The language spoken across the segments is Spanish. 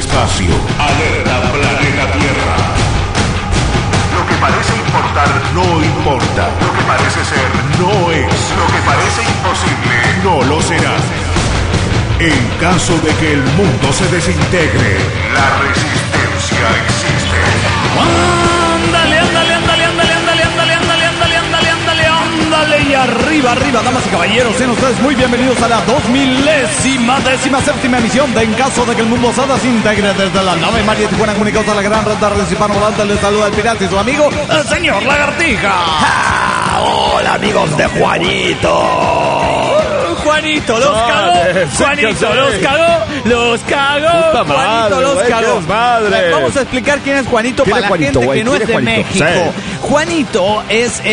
espacio. Alerta planeta Tierra. Lo que parece importar no importa. Lo que parece ser no es. Lo que parece imposible no lo será. En caso de que el mundo se desintegre, la resistencia existe. Ándale, ándale, ándale, ándale, ándale, ándale, ándale, ándale, ándale, ándale, ándale, y arriba, arriba, damas y caballeros, sean ustedes muy bienvenidos a la 2017ª emisión de En caso de que el mundo se desintegre, desde la nave María Tijuana, comunicados a la gran red de redes hispanohablantes. Les saluda el pirata y su amigo, el señor Lagartija. Hola amigos de Juanito. Juanito los cagó, Juanito los cagó, Puta madre, Juanito los güey, cagó. qué madre. Vamos a explicar quién es Juanito para la Juanito, gente güey? que no ¿Quién es es de Juanito? México. Sí. Juanito es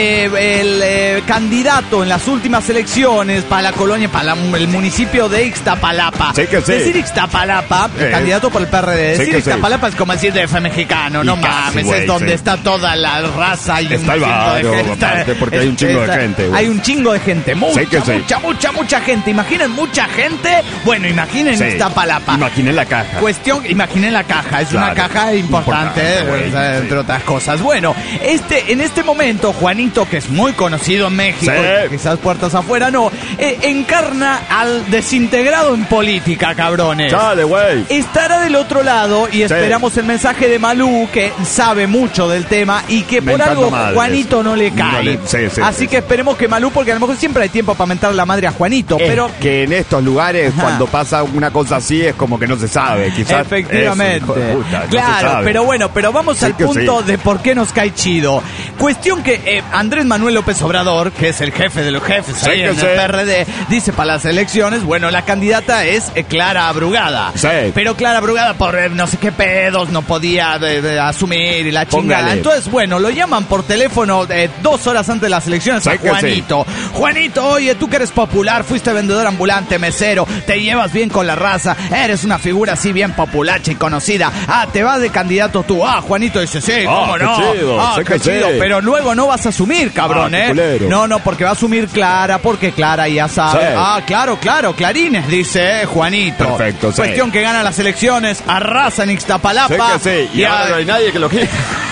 el candidato en las últimas elecciones para la colonia, para el municipio de Ixtapalapa. Sí que sí. Decir Ixtapalapa, el candidato por el PRD. Sí Decir que sí. Ixtapalapa es como decir DF mexicano, no Y casi, mames, güey, es donde sí. está toda la raza y Está el chingo de barrio, gente. aparte, porque hay un chingo de gente, güey. Hay un chingo de gente, Sí que sí. mucha gente. Imaginen mucha gente. Bueno, imaginen Sí. Ixtapalapa. Imaginen la caja. Imaginen la caja, es una Claro. caja importante, Güey, o sea, sí. entre otras cosas. Bueno, en este momento, Juanito, que es muy conocido en México, Sí. quizás puertas afuera no, encarna al desintegrado en política, cabrones. Dale, güey. Estará del otro lado y esperamos el mensaje de Malú, que sabe mucho del tema y que por Mentando algo madres. Juanito no le cae. Sí, Así que esperemos que Malú, porque a lo mejor siempre hay tiempo para mentar la madre a Juanito, pero... que en estos lugares, Ajá. cuando pasa una cosa así, es como que no se sabe. Quizás Efectivamente. eso, hijo de puta, no se Claro, sabe. pero bueno, vamos Sí al que punto sí. de por qué nos cae chido. Cuestión que Andrés Manuel López Obrador, que es el jefe de los jefes Sí ahí que en sí. el PRD, dice para las elecciones, bueno, la candidata es Clara Brugada. Sí. Pero Clara Brugada por no sé qué pedos no podía asumir y la chingada. Póngale. Entonces, bueno, lo llaman por teléfono 2 horas antes de las elecciones Sí a que Juanito. Juanito, oye, tú que eres popular, fuiste vendedor ambulante, mesero, te llevas bien con la raza, eres una figura así bien populacha y conocida. Te vas de candidato tú. Juanito dice, sí, cómo qué no. chido, sé Qué que chido. sí. Pero luego no vas a asumir, cabrón, qué culero. No, porque va a asumir Clara, porque Clara ya sabe. Sí. Claro, clarines, dice Juanito. Perfecto, sí. Cuestión que gana las elecciones, arrasa en Ixtapalapa. Sé que sí. Y ahora no hay nadie que lo quiera.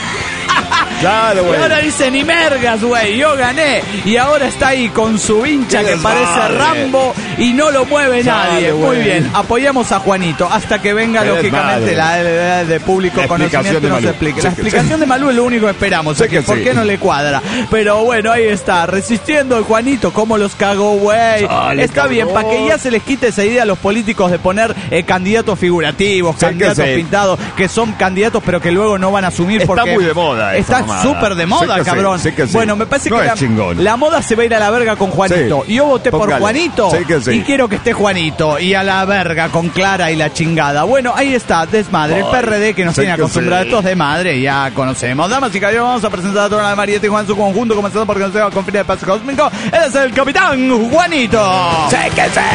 Claro, Y güey. ahora dice, ni mergas, güey, yo gané. Y ahora está ahí con su hincha Qué que parece desmadre. Rambo y no lo mueve Dale, nadie. Muy güey. bien, apoyamos a Juanito hasta que venga, Qué lógicamente, desmadre. de público La conocimiento explicación y de nos Malú. explique. Sí La que explicación de Malú es lo único que esperamos. Sí es que que ¿por sí. qué no le cuadra? Pero bueno, ahí está, resistiendo el Juanito, cómo los cagó, güey. Dale, Está bien, cabrón. para que ya se les quite esa idea a los políticos de poner candidatos figurativos, Sí que candidatos sí. pintados, que son candidatos pero que luego no van a asumir Está porque... muy de moda esa Está mamada. súper de moda, Sí que sí, cabrón. sí que sí. Bueno, me parece No que es chingón. la moda se va a ir a la verga con Juanito. Sí. Y yo voté por Póngale. Juanito. Sí que sí. Y quiero que esté Juanito. Y a la verga con Clara y la chingada. Bueno, ahí está, desmadre. El Ay, PRD que nos sí tiene que acostumbrados sí. estos de madre, ya conocemos. Damas y caballeros, vamos a presentar a toda la María Tijuana en su conjunto, comenzando por Consejo con fines de paz cósmico. Él es el capitán Juanito. Sé que sé.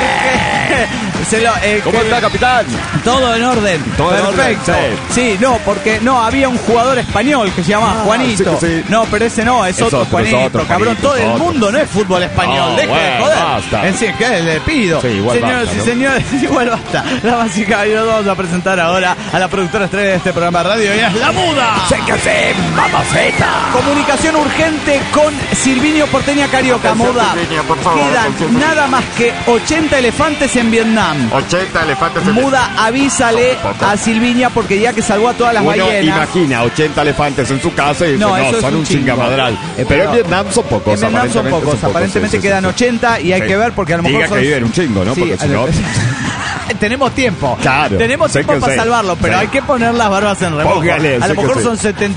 Porque se lo, ¿Cómo que- está, capitán? todo en orden. Todo en orden, Perfecto. Sí, no, porque no, había un jugador español que se llamaba Juanito. sí que sí. No, pero ese no, es otro otro, Juanito, es otro cabrón. Juanito, Todo es el otro. mundo no es fútbol español. No, Deje de bueno, joder. basta. En sí, ¿qué le pido? Sí, igual Señores basta, y ¿no? señores, igual basta. Damas y caballeros, vamos a presentar ahora a la productora estrella de este programa de radio y es La Muda. Sé que sé, mamaceta. Comunicación urgente con Silvinio Porteña Carioca. Atención, Muda. Silvinio, por favor, Quedan atención. nada más que 80 elefantes en Vietnam. 80 elefantes en Muda, avísale a Silvinia porque ya que salvó a todas las Uno ballenas. imagina 80 elefantes en su casa y dice, No, no, eso es son un un chingo. chingamadral. Pero en Vietnam son pocos. En Vietnam son aparentemente pocos, aparentemente sí, quedan sí. 80 y hay Sí. que ver porque a lo mejor Diga son... que viven un chingo, ¿no? Sí, Porque si no... tenemos tiempo. Claro, Tenemos sé tiempo que para sé. salvarlo, pero Sí. hay que poner las barbas en remojo. Póngale, a sé lo que mejor sí. son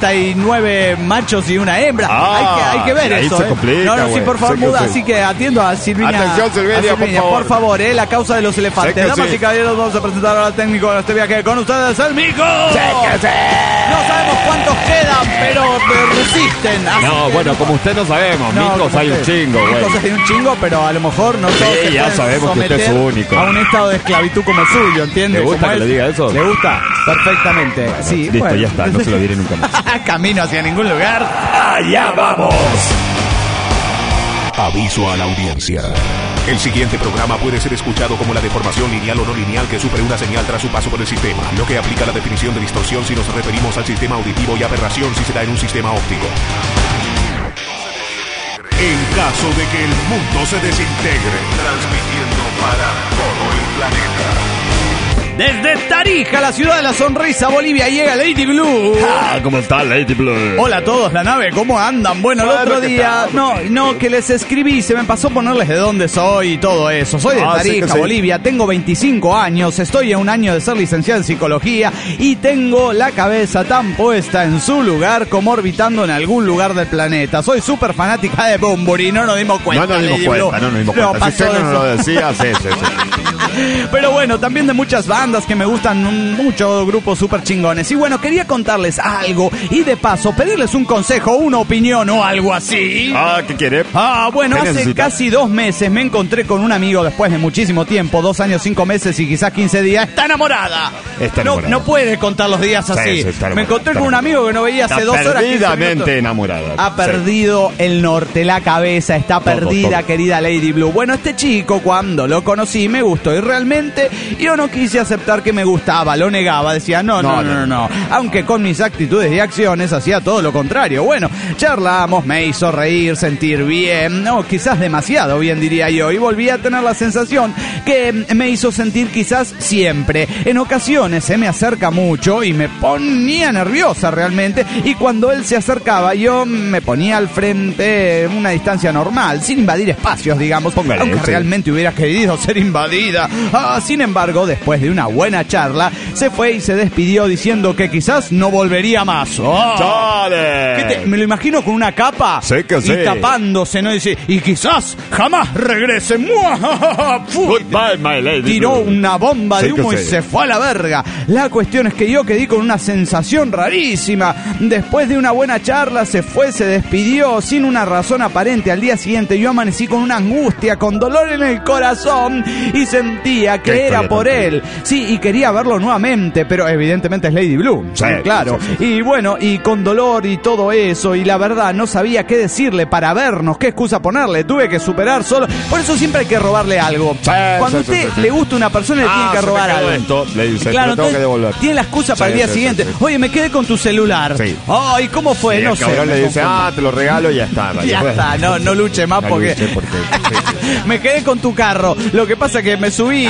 79 machos y una hembra. Ah, hay que ver y ahí eso. se complica, no, sí, güey. por favor, Sé que Muda. sí. Así que atiendo a Silvinia. Atención, Silvinia, por favor, la causa de los elefantes. Sé que Damas sí. y caballeros, vamos a presentar al técnico de este viaje con ustedes, el Mico. Sé que sé. No sabemos cuántos quedan, pero resisten. Así No, que bueno, como usted no sabemos, No, micos como hay un usted. chingo, güey. Micos hay un chingo, pero a lo mejor no todos Sí, se ya pueden sabemos que usted es someter único. a un estado de esclavitud como el suyo, ¿entiende? ¿Le gusta Como que él. le diga eso? Le gusta, perfectamente. Sí, Listo, bueno. ya está, no se lo diré nunca más. Camino hacia ningún lugar. ¡Allá vamos! Aviso a la audiencia. El siguiente programa puede ser escuchado como la deformación lineal o no lineal que sufre una señal tras su paso por el sistema, lo que aplica la definición de distorsión si nos referimos al sistema auditivo y aberración si se da en un sistema óptico. En caso de que el mundo se desintegre, transmitiendo para todo el planeta. Desde Tarija, la ciudad de la sonrisa, Bolivia, llega Lady Blue. ¿Cómo está Lady Blue? Hola a todos, la nave, ¿cómo andan? Bueno, el otro día, que les escribí, se me pasó ponerles de dónde soy y todo eso. Soy de Tarija, sí. Bolivia, tengo 25 años, estoy a un año de ser licenciado en psicología y tengo la cabeza tan puesta en su lugar como orbitando en algún lugar del planeta. Soy súper fanática de Bunbury, no nos dimos cuenta. No nos dimos cuenta. Si usted no lo decía, sí. Pero bueno, también de muchas bandas que me gustan mucho, grupos súper chingones. Y bueno, quería contarles algo y de paso pedirles un consejo, una opinión o algo así. ¿Qué quiere? Bueno, hace casi 2 meses me encontré con un amigo después de muchísimo tiempo, 2 años, 5 meses y quizás 15 días. ¡Está enamorada! No puede contar los días así. Me encontré con un amigo que no veía hace 2 horas. Perdidamente enamorada. Ha perdido el norte, la cabeza, está perdida, todo. Querida Lady Blue. Bueno, este chico, cuando lo conocí, me gustó y realmente yo no quise aceptar que me gustaba, lo negaba, decía no. Aunque con mis actitudes y acciones hacía todo lo contrario. Bueno, charlamos, me hizo reír, sentir bien, quizás demasiado bien diría yo, y volví a tener la sensación que me hizo sentir quizás siempre. En ocasiones se me acerca mucho y me ponía nerviosa realmente, y cuando él se acercaba yo me ponía al frente en una distancia normal, sin invadir espacios, digamos, aunque realmente hubiera querido ser invadida. Sin embargo, después de una buena charla, se fue y se despidió diciendo que quizás no volvería más. Me lo imagino con una capa y tapándose, ¿no? Dice, y quizás jamás regrese. Goodbye, my lady. Tiró una bomba de humo y se fue a la verga. La cuestión es que yo quedé con una sensación rarísima. Después de una buena charla, se fue, se despidió sin una razón aparente. Al día siguiente yo amanecí con una angustia, con dolor en el corazón y sentía que era por él. Sí, y quería verlo nuevamente, pero evidentemente es Lady Blue. Claro. Sí. Y bueno, y con dolor y todo eso, y la verdad no sabía qué decirle para vernos, qué excusa ponerle. Tuve que superar solo. Por eso siempre hay que robarle algo. Cuando usted le gusta a una persona, le tiene que robar algo. Le dice, claro, tengo que devolver. Tiene la excusa para el día siguiente. Oye, me quedé con tu celular. Sí. Ay, ¿cómo fue? Sí, no sé. El cabrón le dice, te lo regalo y ya está. Ya está, no luche más porque... me quedé con tu carro. Lo que pasa es que me subí y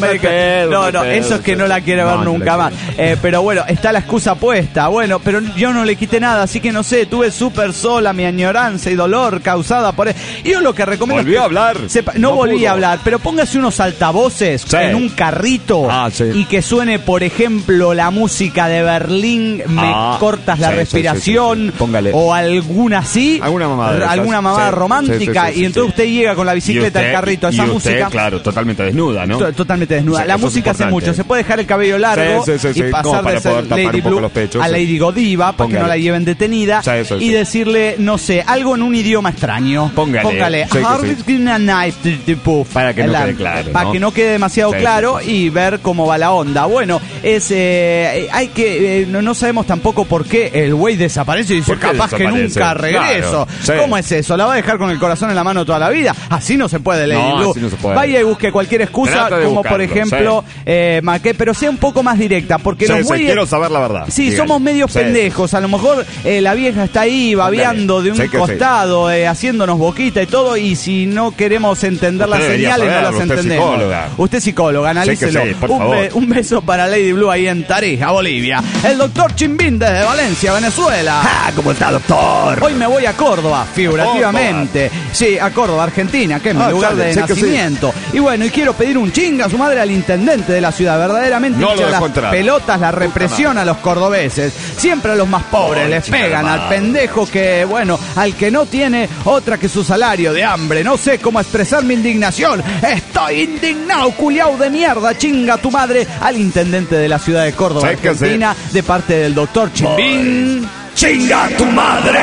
eso es que no la quiero ver nunca más. Pero bueno, está la excusa puesta. Bueno, pero yo no le quité nada, así que no sé, tuve súper sola mi añoranza y dolor causada por él. Y yo lo que recomiendo... ¿Volvió a hablar? No volví a hablar, pero póngase unos altavoces en un carrito y que suene, por ejemplo, la música de Berlín, Me cortas la respiración, Póngale. O alguna así, alguna mamada romántica, y entonces usted llega con la bicicleta al carrito, esa música... Claro, totalmente desnuda, ¿no? Totalmente desnuda. La música hace mucho, se puede dejar el cabello largo y pasar de ser Lady Blue a Lady Godiva para que no la lleven detenida y decirle, no sé, algo en un idioma extraño. Póngale para que no quede claro, ¿no? Para que no quede demasiado claro y ver cómo va la onda. Bueno, hay que no sabemos tampoco por qué el güey desaparece y dice, capaz que nunca regreso. Claro, ¿cómo es eso? ¿La va a dejar con el corazón en la mano toda la vida? Así no se puede, Lady Blue. No se puede. Vaya y busque cualquier excusa, como por ejemplo, pero sea un poco más directa, porque los güeyes... quiero saber la verdad. Sí, somos medios pendejos. A lo mejor la vieja está ahí babeando de un costado, haciéndonos boquita y todo, y si no queremos entender las señales, no las entendemos. Usted es psicóloga, analícelo. Un beso para Lady Blue ahí en Tarija, Bolivia. El doctor Chimbín desde Valencia, Venezuela. ¿Cómo está, doctor? Hoy me voy a Córdoba, figurativamente. Sí, a Córdoba, Argentina, que es mi lugar de nacimiento. Y bueno, y quiero pedir un chinga a su madre al intendente de la ciudad. Verdaderamente hincha las pelotas, la represión a los cordobeses. Siempre a los más pobres les pegan, al pendejo que, bueno, al que no tiene otra que su salario de hambre. No sé cómo expresar mi indignación. Estoy indignado, culiao de mierda, chinga tu madre al intendente de la ciudad de Córdoba, Argentina, de parte del doctor Chimbín. ¡Chinga tu madre!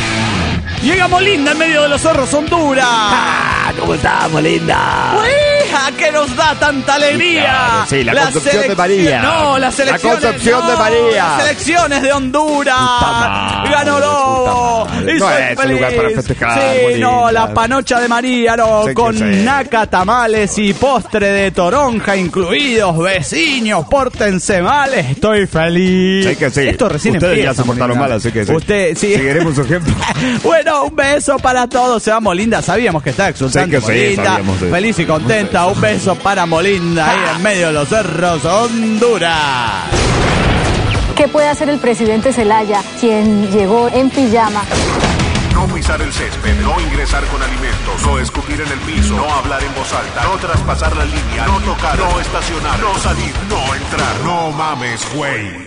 Llega Molinda en medio de los zorros, Honduras. ¿Cómo estamos, linda? que nos da tanta alegría. Claro, sí, la Concepción de María. No, las elecciones. La Concepción de María. Las elecciones de Honduras. Ganó Lobo. Y no soy es feliz. el lugar para festejar. Sí, bonita. no, la panocha de María, no, Sí, con sí. naca, tamales y postre de toronja incluidos. Vecinos, pórtense mal, estoy feliz. Sí que sí. Esto recién Ustedes empieza. ya se portaron Molina. mal, así que sí. Usted, sí. Seguiremos su ejemplo. Bueno, un beso para todos. Se va Molinda. Sabíamos que está exultante. Sí que sí, Molinda. sabíamos, sí. Feliz y contenta. Un beso para Molinda ahí en medio de los cerros, Honduras. ¿Qué puede hacer el presidente Zelaya, quien llegó en pijama? No pisar el césped, no ingresar con alimentos, no escupir en el piso, no hablar en voz alta, no traspasar la línea, no tocar, no estacionar, no salir, no entrar. No mames, güey.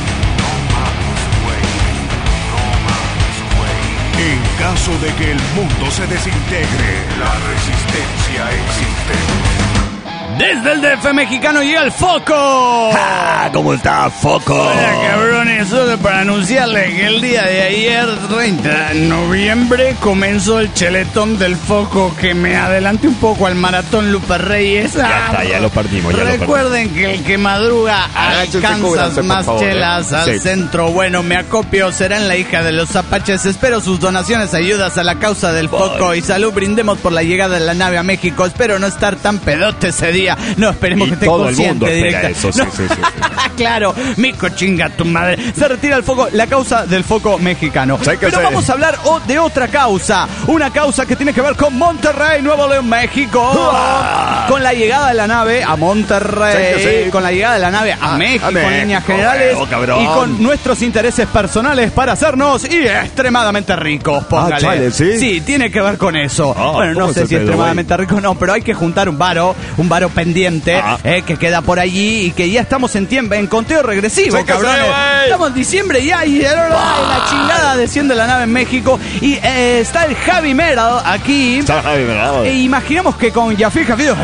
En caso de que el mundo se desintegre, la resistencia existe. Desde el DF mexicano llega el Foco. ¿Cómo está, Foco? Hola, cabrones, solo para anunciarles que el día de ayer, 30 de noviembre, comenzó el cheletón del Foco, que me adelanté un poco al maratón Lupe Reyes. Ya está, ya lo partimos. Recuerden que el que madruga alcanza cúbranse, por más favor, chelas al Sí. centro. Bueno, me acopio, será en la hija de los apaches. Espero sus donaciones, ayudas a la causa del Foco y salud. Brindemos por la llegada de la nave a México. Espero no estar tan pedote ese día. No, esperemos Y que esté todo el mundo consciente espera directa. eso, sí, No. sí, sí. Claro, mico chinga tu madre. Se retira el Foco, la causa del Foco mexicano. Sí que Pero sí. vamos a hablar de otra causa. Una causa que tiene que ver con Monterrey, Nuevo León, México. Con la llegada de la nave a Monterrey. Sí que sí. Con la llegada de la nave a México, en México, líneas generales. cabrón. Y con nuestros intereses personales para hacernos extremadamente ricos. Póngale. chale, ¿sí? Sí, tiene que ver con eso. Bueno, no ¿cómo sé se si pedo, extremadamente rico, no, pero hay que juntar un varo pendiente que queda por allí y que ya estamos en tiempo, en conteo regresivo, Sí que cabrones. sí, güey. Estamos en diciembre ya y la chingada desciende la nave en México y está el Javi Meral aquí. Está Javi Merado. E imaginamos que con Yafir Jafid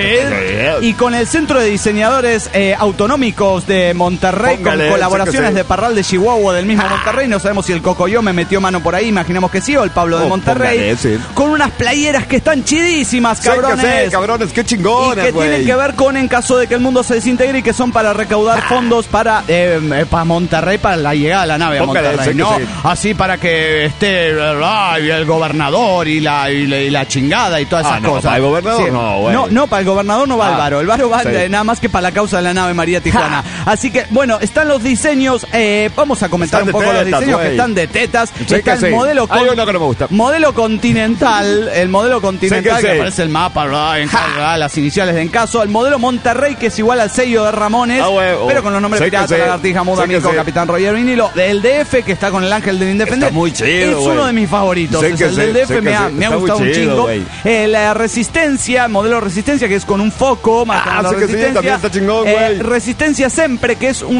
y con el Centro de Diseñadores Autonómicos de Monterrey, Póngale, con colaboraciones sí. de Parral de Chihuahua del mismo Monterrey, no sabemos si el Cocoyo me metió mano por ahí, imaginamos que sí, o el Pablo de Monterrey, póngale, sí. con unas playeras que están chidísimas, cabrones. Sí que sí, cabrones, qué Y chingones, que güey. tienen que ver con en caso de que el mundo se desintegre y que son para recaudar fondos para Monterrey, para la llegada de la nave a Póngale, Monterrey, sí que ¿no? sí. Así para que esté el gobernador y la chingada y todas esas no, cosas. para el gobernador no, güey. No, para el gobernador no va el varo. El varo va sí. nada más que para la causa de la nave María Tijuana. Así que, bueno, están los diseños. Vamos a comentar Están un de poco los tetas, diseños güey. que están de tetas. Sí Está que el sí. modelo Hay uno que no me gusta. modelo continental, el modelo continental Sí que que sí. aparece el mapa, ¿verdad? Las iniciales de Encaso, el modelo Monterrey que es igual al sello de Ramones, pero con los nombres Sí que Pirata, sí. Lagartija, Muda, Sí que Mico, sí. Capitán Roger Vinilo, del DF que está con el Ángel del Independiente. Está muy chido, es güey. uno de mis favoritos. Sí Es que el sí, del DF sí que me ha sí. Está gustado muy un chido, chingo. güey. La Resistencia, modelo Resistencia que es con un foco, marcando sí la que sí, Resistencia. también está chingón, güey. Resistencia Sempre, que es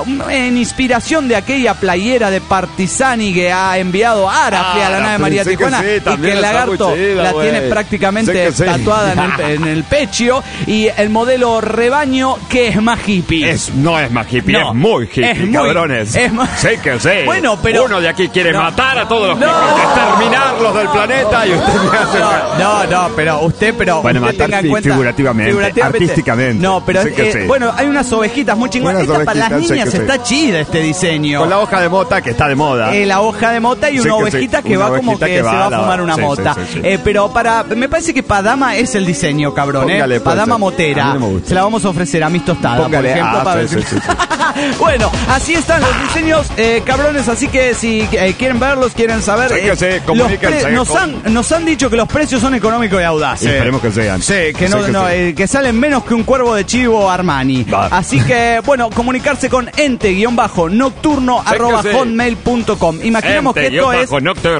en inspiración de aquella playera de Partisani que ha enviado Arafle a la nave María sí que Tijuana sí, y que también el está lagarto muy chida, la güey. tiene prácticamente Sí que sí. tatuada en el pecho, y el modelo Rebaño que es más hippie. No es más hippie, No, es muy hippie, es muy- cabrones. es más- Sí que sí. Bueno, pero- Uno de aquí quiere No. matar a todos los No. hippies, exterminarlos del planeta y usted me hace... No, pero usted Bueno, usted matar tenga en cuenta figurativamente, artísticamente. No, pero Sí que sí. bueno, hay unas ovejitas muy chingonas. Unas Esta para las ovejitas, sí niñas que sí. está chida este diseño. Con la hoja de mota que está de moda. La hoja de mota y Sí una que sí, ovejita que una va como ovejita que que se va va a a la- fumar una sí, mota. sí, sí, sí. Pero me parece que para dama es el diseño, cabrón. Póngale, Para puede dama ser. motera. A mí no me gusta. Se la vamos a ofrecer a mis tostadas, Póngale, por ejemplo. Para sí, ver sí, si- sí. Bueno, así están los diseños, cabrones. Así que si quieren verlos, quieren saber. Sí que sí, los comuníquense nos han dicho que los precios son económicos y audaces. Y esperemos que sean. Sí, que no, Sí que no, sí. que salen menos que un cuervo de chivo Armani. Va. Así que, bueno, comunicarse con ente-nocturno Sí que sí. @hotmail.com. Imaginamos que esto es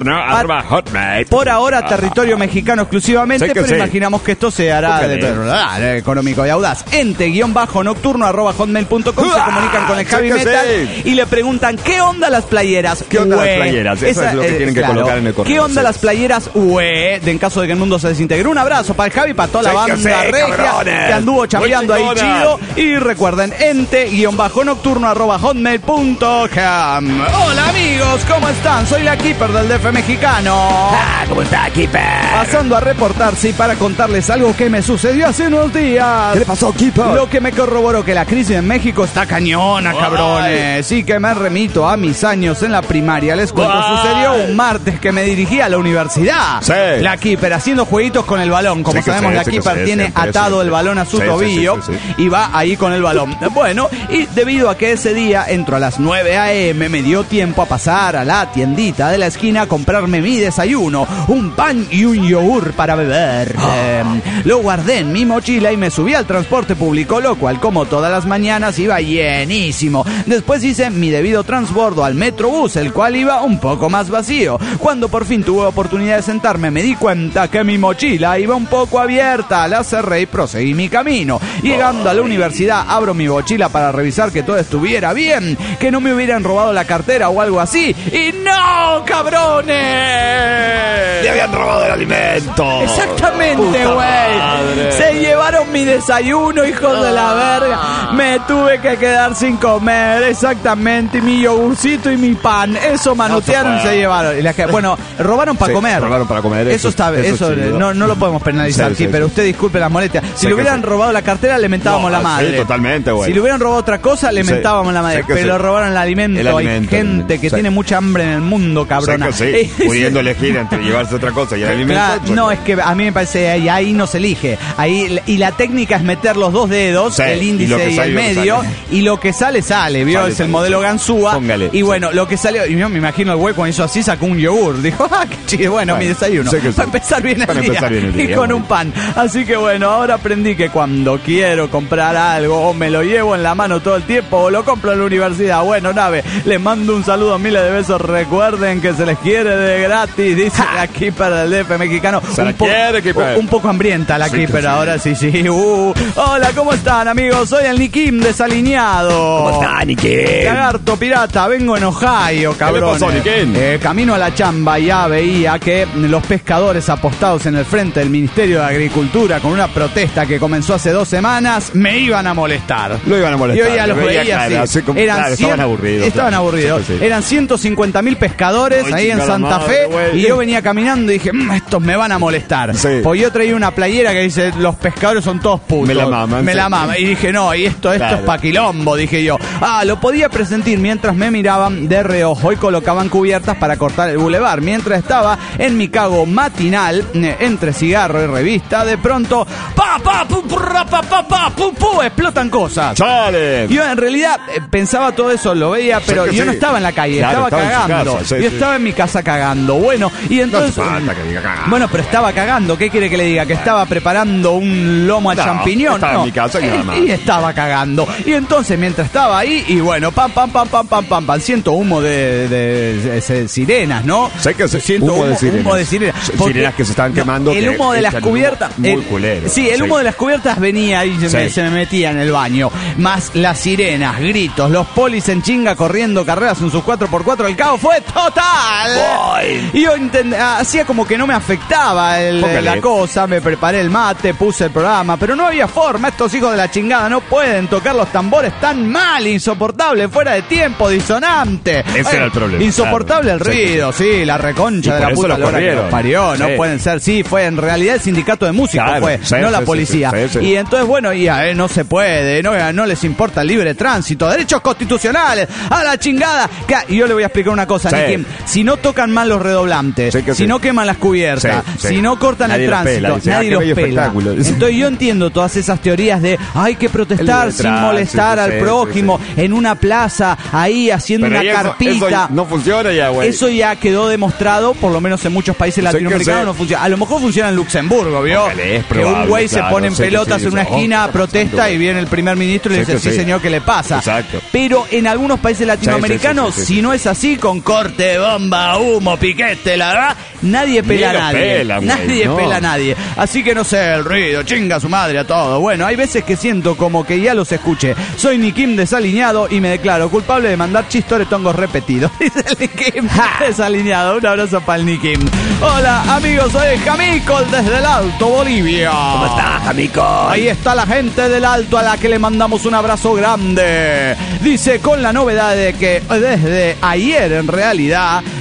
Hotmail. por ahora territorio mexicano exclusivamente, Sí que pero sí. imaginamos que esto se hará de económico y audaz. Ente-nocturno @hotmail.com. Se comunican con el Sí Javi que Metal sí. y le preguntan ¿qué onda las playeras? ¿Qué onda las Ue. playeras? Eso es lo que tienen que colocar en el correo, ¿Qué onda sí. las playeras? En caso de que el mundo se desintegre. Un abrazo para el Javi, para toda la Sí que banda sí, regia cabrones. que anduvo chambeando ahí Muy chido. chingona. Y recuerden, ente-nocturno @hotmail.com. Hola amigos, ¿cómo están? Soy la Keeper del DF mexicano. ¿Cómo está, Keeper? Pasando a reportarse y para contarles algo que me sucedió hace 9 unos días. ¿Qué le pasó, Keeper? Lo que me corroboró que la crisis en México está cañona, cabrones. Sí que me remito a mis años en la primaria. Les cuento, sucedió un martes que me dirigí a la universidad. Sí. La Keeper haciendo jueguitos con el balón. Como sabemos, la Keeper tiene atado el balón a su tobillo y va ahí con el balón. Bueno, y debido a que ese día entro a las 9 a.m., me dio tiempo a pasar a la tiendita de la esquina a comprarme mi desayuno, un pan y un yogur para beber. Lo guardé en mi mochila y me subí al transporte público, lo cual, como todas las mañanas, iba llenísimo. Después hice mi debido transbordo al Metrobús, el cual iba un poco más vacío. Cuando por fin tuve oportunidad de sentarme, me di cuenta que mi mochila iba un poco abierta. La cerré y proseguí mi camino. Llegando a la universidad, abro mi mochila para revisar que todo estuviera bien, que no me hubieran robado la cartera o algo así. ¡Y no, cabrones! ¡Le habían robado el alimento! Exactamente, güey. Se llevaron mi desayuno, hijos de la verga. Me tuve que quedar sin comer, exactamente. Mi yogurcito y mi pan. Eso manotearon y se llevaron. Y bueno, robaron para comer. Robaron para comer. Eso está bien. Eso no lo podemos penalizar aquí, pero usted disculpe las molestias. Si le hubieran robado la cartera, le mentábamos la madre. Sí, totalmente, güey. Si le hubieran robado otra cosa, le mentábamos la madre. Pero robaron el alimento. Hay gente que tiene mucha hambre en el mundo, cabrona. Pudiendo elegir entre llevarse otra cosa y el alimento. Claro, no, es que a mí me parece ahí no se elige. Y la técnica es meter los dos dedos, el índice y el medio, y lo que sale, ¿vio? Es el modelo Ganzúa. Póngale. Y bueno, lo que salió, y yo me imagino el güey cuando hizo así, sacó un yogur. Dijo, qué chido, bueno, mi desayuno. Para empezar bien el día. Y con un pan. Así que bueno, ahora aprendí que cuando quiero comprar algo, o me lo llevo en la mano todo el tiempo, o lo compro en la universidad. Bueno, nave, les mando un saludo, miles de besos. Recuerden que se les quiere de gratis, dice la Keeper del DF mexicano. Un poco hambrienta la Keeper, ahora sí. Hola, ¿cómo están, amigos? Soy el Nikim desalineado. ¿Cómo está, Nikim? Lagarto pirata, vengo en Ohio, cabrón. ¿Qué le pasó, Nikim? Camino a la chamba, ya veía que los pescadores apostados en el frente del Ministerio de Agricultura con una protesta que comenzó hace 2 semanas me iban a molestar. Lo iban a molestar. Yo ya los veía así. Estaban aburridos. Eran 150.000 pescadores ahí en Santa Fe, y yo venía caminando y dije, estos me van a molestar. Pues yo traía una playera que dice, los pescadores son todos putos. Me la maman. Y dije, no, y esto es pa' quilombo, dije yo. Lo podía presentir mientras me miraban de reojo y colocaban cubiertas para cortar el bulevar. Mientras estaba en mi cago matinal, entre cigarro y revista, de pronto, explotan cosas. ¡Chale! Yo en realidad pensaba todo eso, lo veía, pero yo no estaba en la calle, estaba cagando. Yo estaba en mi casa cagando. Bueno, y entonces... No hace falta que diga cagando. Bueno, pero estaba cagando. ¿Qué quiere que le diga? ¿Que estaba preparando un lomo a champiñón? Estaba en mi casa y nada más. Y estaba cagando. Y entonces, mientras estaba ahí, y bueno, pam, siento humo de sirenas, ¿no? Sé que siento humo de sirenas. Sirenas que se estaban quemando. El humo de las cubiertas... Muy culero. Sí, el humo de las cubiertas venía y se me metía en el baño. Más las sirenas, gritos, los polis en chinga corriendo carreras en sus 4x4. El caos fue total. Y yo hacía como que no me afectaba la cosa. Me preparé el mate, puse el programa, pero no había forma. Estos hijos de la chingada no pueden tocar los tambores tan mal, insoportable, fuera de tiempo, disonante. Ese era el problema. Insoportable el ruido, la reconcha de la puta lora que los parió. No pueden ser, fue en realidad el sindicato de músicos, no la policía. Y entonces, bueno, no se puede, no les importa el libre tránsito, derechos constitucionales, a la chingada. Y yo le voy a explicar una cosa, Nikim. Si no tocan mal los redoblantes, si no queman las cubiertas, si no cortan el tránsito, nadie los pela. Entonces yo entiendo todas esas teorías de hay que protestar sin molestar al prójimo en una plaza, ahí haciendo una carpita. Eso no funciona ya, güey. Eso ya quedó demostrado, por lo menos en muchos países latinoamericanos no funciona. A lo mejor funciona en Luxemburgo, ¿vio? Que un güey se pone en pelotas en una esquina, protesta y viene el primer ministro y le dice, sí señor, ¿qué le pasa? Exacto. Pero en algunos países latinoamericanos, si no es así, con corte, bomba, humo, piquete, la verdad, nadie pela a nadie. Nadie pela a nadie. Así que no sé, el ruido, chinga su madre a todo. Bueno, hay veces que siento como que ya los escuché. Soy Nikim desalineado y me declaro culpable de mandar chistoretongos repetidos. Dice el Nikim desalineado. Un abrazo para el Nikim. Hola, amigos, soy Jamicol desde el Alto Bolivia. ¿Cómo estás, Jamicol? Ahí está la gente del Alto a la que le mandamos un abrazo grande. Dice, con la novedad de que desde ayer en realidad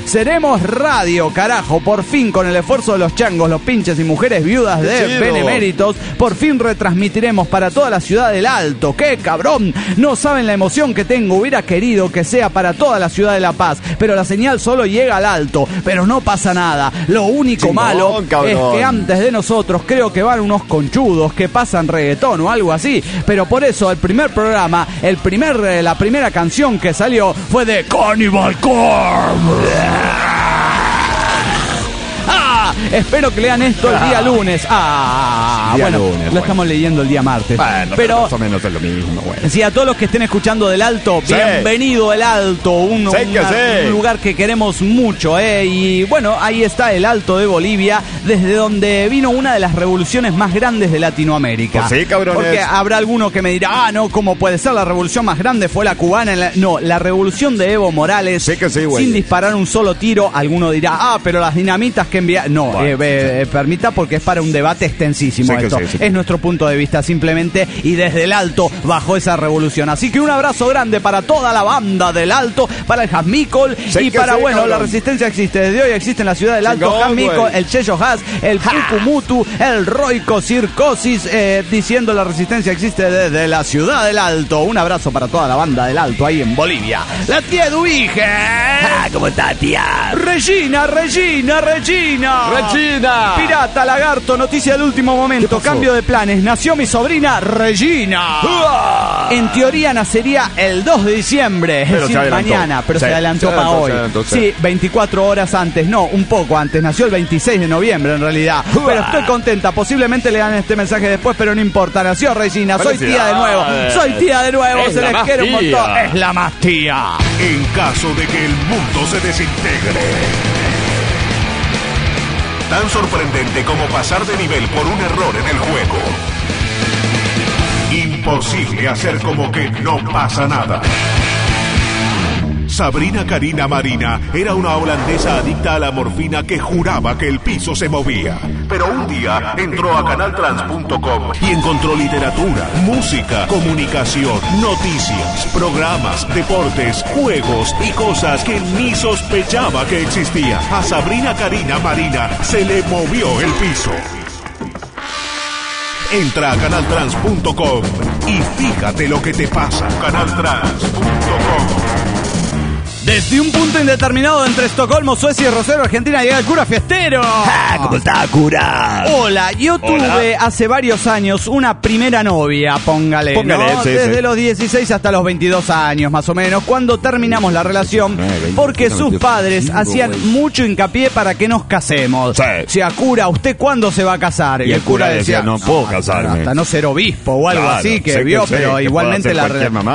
Seremos radio, carajo. Por fin, con el esfuerzo de los changos, los pinches y mujeres viudas de beneméritos, por fin retransmitiremos para toda la ciudad del Alto. ¡Qué cabrón! No saben la emoción que tengo. Hubiera querido que sea para toda la ciudad de La Paz, pero la señal solo llega al Alto. Pero no pasa nada. Lo único malo es que antes de nosotros creo que van unos conchudos que pasan reggaetón o algo así. Pero por eso el primer programa, la primera canción que salió fue de Cannibal Corpse. Espero que lean esto el día lunes. Lo estamos leyendo el día martes. Bueno, pero más o menos es lo mismo. Bueno. Sí, a todos los que estén escuchando del Alto, bienvenido El Alto, un lugar que queremos mucho. Y bueno, ahí está el Alto de Bolivia, desde donde vino una de las revoluciones más grandes de Latinoamérica. Pues sí, cabrones. Porque habrá alguno que me dirá, no, ¿cómo puede ser? La revolución más grande fue la cubana. No, la revolución de Evo Morales, sin disparar un solo tiro. Alguno dirá, pero las dinamitas que envía... No, permita, porque es para un debate extensísimo esto. Es nuestro punto de vista simplemente, y desde el Alto bajó esa revolución. Así que un abrazo grande para toda la banda del Alto, para el Hasmicol y para, la resistencia existe. Desde hoy existe en la ciudad del Alto Hasmicol, el Cheyo Has, el Pukumutu, el Roico Circosis, diciendo la resistencia existe desde la ciudad del Alto. Un abrazo para toda la banda del Alto ahí en Bolivia. La tía Eduvige. ¿Cómo está, tía? Regina. Pirata, lagarto, noticia del último momento. Cambio de planes. Nació mi sobrina Regina. En teoría nacería el 2 de diciembre, es decir, mañana, pero se adelantó para hoy. Sí, 24 horas antes, no, un poco antes. Nació el 26 de noviembre en realidad. Pero estoy contenta. Posiblemente le dan este mensaje después, pero no importa. Nació Regina. Soy tía de nuevo. Se les quiere un montón. Es la más tía. En caso de que el mundo se desintegre. Tan sorprendente como pasar de nivel por un error en el juego. Imposible hacer como que no pasa nada. Sabrina Karina Marina era una holandesa adicta a la morfina que juraba que el piso se movía. Pero un día entró a canaltrans.com y encontró literatura, música, comunicación, noticias, programas, deportes, juegos y cosas que ni sospechaba que existían. A Sabrina Karina Marina se le movió el piso. Entra a canaltrans.com y fíjate lo que te pasa. Canaltrans.com. Desde un punto indeterminado entre Estocolmo, Suecia y Rosario, Argentina, llega el cura fiestero. ¿Cómo está, cura? Hola, yo tuve hace varios años una primera novia, póngale ¿no? Desde los 16 hasta los 22 años, más o menos, cuando terminamos la relación, porque sus padres hacían mucho hincapié para que nos casemos. O sea, cura, ¿usted cuándo se va a casar? Y el cura decía, no puedo casarme. Hasta no ser obispo o algo así, que vio, pero igualmente la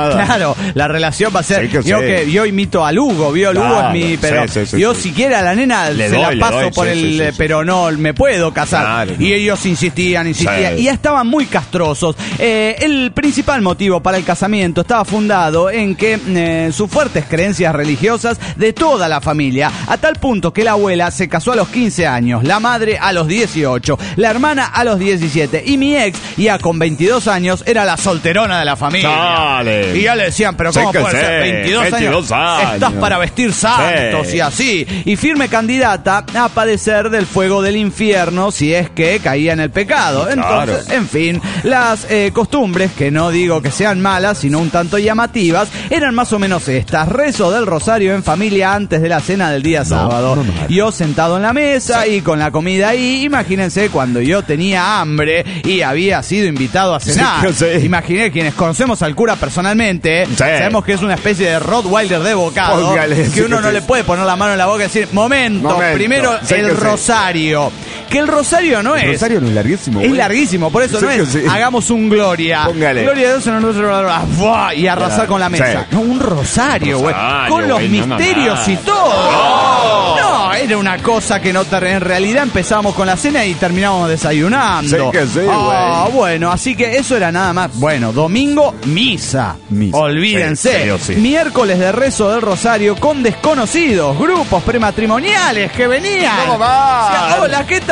relación va a ser... Yo imito a Lugo, Lugo es mi... Pero yo si quiera a la nena se la paso por el... Pero no me puedo casar. Y ellos insistían. Y ya estaban muy castrosos. El principal motivo para el casamiento estaba fundado en que sus fuertes creencias religiosas de toda la familia, a tal punto que la abuela se casó a los 15 años, la madre a los 18, la hermana a los 17, y mi ex, ya con 22 años, era la solterona de la familia. Y ya le decían, pero ¿cómo puede ser? 22 años. Estás para vestir santos y así. Y firme candidata a padecer del fuego del infierno si es que caía en el pecado. Entonces, en fin, las costumbres, que no digo que sean malas, sino un tanto llamativas, eran más o menos estas. Rezo del rosario en familia antes de la cena del día sábado. Yo sentado en la mesa y con la comida ahí, imagínense cuando yo tenía hambre y había sido invitado a cenar. Imaginé, quienes conocemos al cura personalmente, sabemos que es una especie de Rottweiler de bocado. Que uno no le puede poner la mano en la boca y decir, momento. Primero el rosario. Que el rosario no es. El rosario no es larguísimo. Es larguísimo, por eso no es. Hagamos un gloria. Póngale. Gloria de Dios y arrasar con la mesa. No, un rosario, güey. Con los misterios y todo. No, era una cosa que no en realidad empezamos con la cena y terminamos desayunando. Bueno, así que eso era nada más. Bueno, domingo, misa. Olvídense. Miércoles de rezo del rosario con desconocidos, grupos prematrimoniales que venían. ¿Cómo va? Hola, ¿qué tal?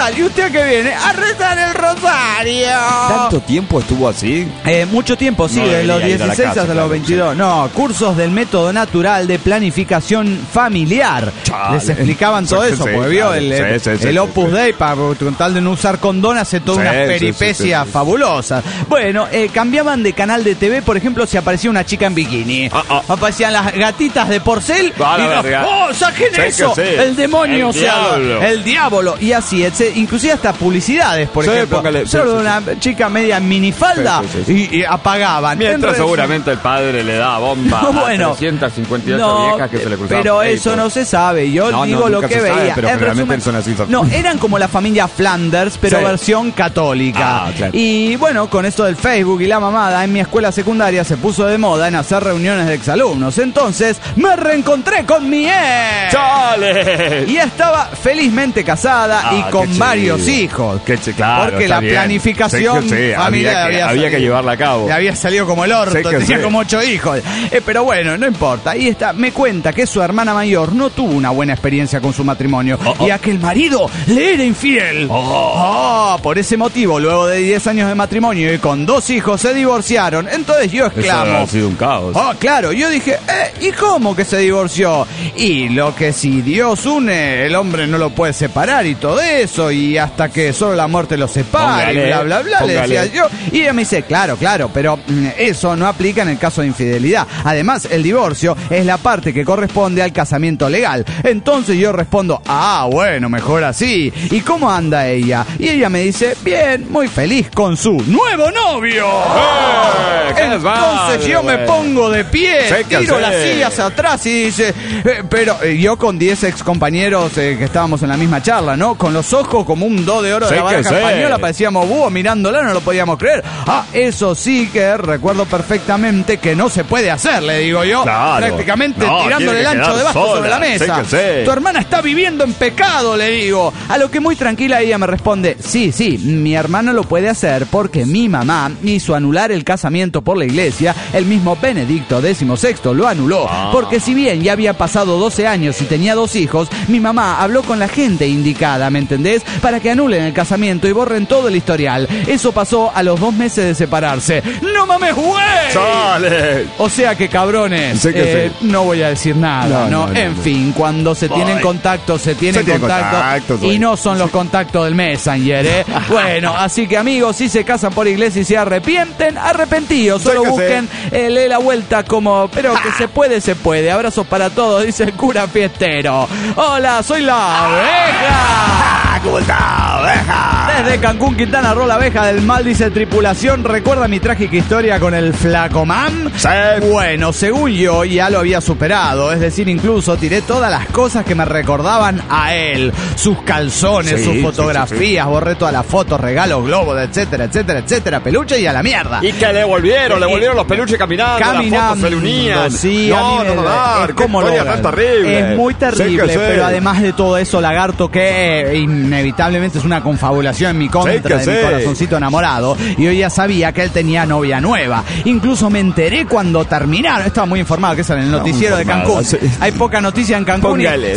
tal? ¿Y usted a qué viene? A rezar el rosario. ¿Tanto tiempo estuvo así? Mucho tiempo, sí, No de los debería ir a la 16 casa, hasta claro, los 22. No, cursos del método natural de planificación familiar. Chale. Les explicaban todo eso, Sí, porque vio claro. el Opus Dei, con tal de no usar condón, hace toda una peripecia fabulosa. Bueno, cambiaban de canal de TV, por ejemplo, si aparecía una chica en bikini. Aparecían las gatitas de Porcel. ¡Oh, saquen eso! El demonio, el diablo. Y así, inclusive hasta publicidades, por ejemplo. Solo una chica media minifalda y apagaban. Mientras seguramente el padre le da bomba a 358 viejas que se le cruzaban. Pero eso no se sabe. Yo digo lo que veía. Pero realmente son así. No, eran como la familia Flanders, pero versión católica. Claro. Y bueno, con esto del Facebook y la mamada, en mi escuela secundaria se puso de moda en hacer reuniones de exalumnos. Entonces me reencontré con mi ex. ¡Chale! Y estaba felizmente casada y con varios hijos. Claro, porque la planificación familiar había que llevarla a cabo. Le había salido como el orto, tenía como 8 hijos. Pero bueno, no importa. Ahí está, me cuenta que su hermana mayor no tuvo una buena experiencia con su matrimonio y a que el marido le era infiel. Por ese motivo, luego de 10 años de matrimonio y con 2 hijos, se divorciaron. Entonces yo exclamo. Eso ha sido un caos. Claro, yo dije, ¿y cómo que se divorció? Y lo que si Dios une, el hombre no lo puede separar y todo eso, y hasta que solo la muerte lo separe, y bla, bla, bla, le decía yo. Y ella me dice, claro, pero eso no aplica en el caso de infidelidad. Además, el divorcio es la parte que corresponde al casamiento legal. Entonces yo respondo, bueno, mejor así. ¿Y cómo anda ella? Y ella me dice, bien, muy feliz con su nuevo novio. Entonces yo me pongo de pie, tiro la silla hacia atrás y dice, pero yo con 10 ex compañeros que estábamos en la misma charla, ¿no? Con los ojos como un do de oro de la baraja española, parecíamos búhos mirándola, no lo podíamos creer. Eso sí que recuerdo perfectamente que no se puede hacer, le digo yo. Claro. Prácticamente tirándole el ancho de bajo sobre la mesa. Tu hermana está viviendo en pecado, le digo. A lo que muy tranquila ella me responde, sí, mi hermana lo puede hacer porque mi mamá hizo anular el casamiento por la iglesia. El mismo Benedicto XVI lo anuló. Porque si bien ya había pasado 12 años y tenía 2 hijos, mi mamá habló con la gente indicada, ¿me entendés? Para que anulen el casamiento y borren todo el historial. Eso pasó a los 2 meses de separarse. ¡No mames, güey! ¡Sale! O sea que, cabrones, no voy a decir nada, ¿no? En fin, cuando se tienen contactos, se tienen contactos y no son los contactos del Messenger, ¿eh? Bueno, así que, amigos, si se casan por iglesia y se arrepienten, arrepentidos. Solo busquen la vuelta como, pero que se puede, se puede. Abrazos para todos, dice el cura fiestero. Hola, soy la abeja. ¿Cómo está, abeja? Desde Cancún, Quintana Roo, la abeja del mal, dice tripulación. ¿Recuerda mi trágica historia con el flaco man? Sí. Bueno, según yo, ya lo había superado. Es decir, incluso tiré todas las cosas que me recordaban a él. Sus calzones, sus fotografías, borré todas las fotos, regalos, globos, etcétera, peluche y a la mierda. Y que le volvieron los peluches caminando, las fotos se le unían. Sí, es como lo tan terrible. Es muy terrible, pero además de todo eso, lagarto, que inevitablemente es una confabulación en mi contra de mi corazoncito enamorado. Y yo ya sabía que él tenía novia nueva. Incluso me enteré cuando terminaron. Estaba muy informado, que es en el noticiero de Cancún. Hay poca noticia en Cancún.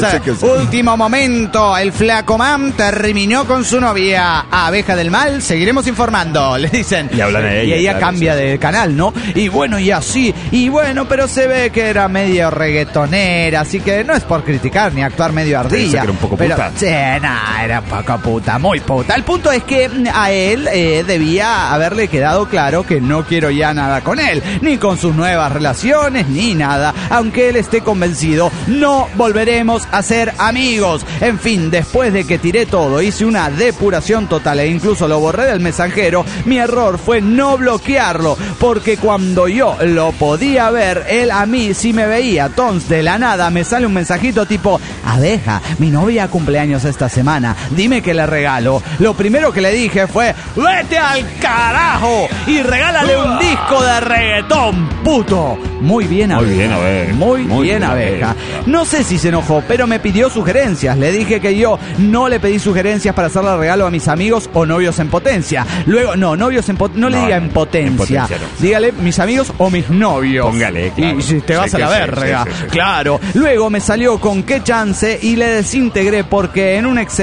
Último momento, el flaco man terminó con su novia. Abeja del mal, seguiremos informando, le dicen. Y hablan de ella. Y ella cambia de canal, ¿no? Y bueno, y así. Y bueno, pero se ve que era medio reggaetonera, así que no es por criticar ni actuar medio ardilla. Era un poco puta. Era un poco puta, muy puta. El punto es que a él debía haberle quedado claro que no quiero ya nada con él, ni con sus nuevas relaciones, ni nada. Aunque él esté convencido, no volveremos a ser amigos. En fin, después de que tiré todo, hice una depuración total e incluso lo borré del mensajero, mi error fue no bloquearlo, porque cuando yo lo podía ver, él a mí sí me veía. Entonces, de la nada, me sale un mensajito tipo, abeja, mi novia cumpleaños esta semana, dime que le regalo. Lo primero que le dije fue, vete al carajo y regálale un disco de reggaetón, puto. Muy bien, abeja. Muy bien, abeja. No sé si se enojó, pero me pidió sugerencias. Le dije que yo no le pedí sugerencias para hacerle regalo a mis amigos o novios en potencia. Luego, novios en potencia, no le diga en potencia. Dígale mis amigos o mis novios. Póngale, claro. Y si te vas a la verga. Claro. Luego me salió con qué chance y le desintegré porque en un excelente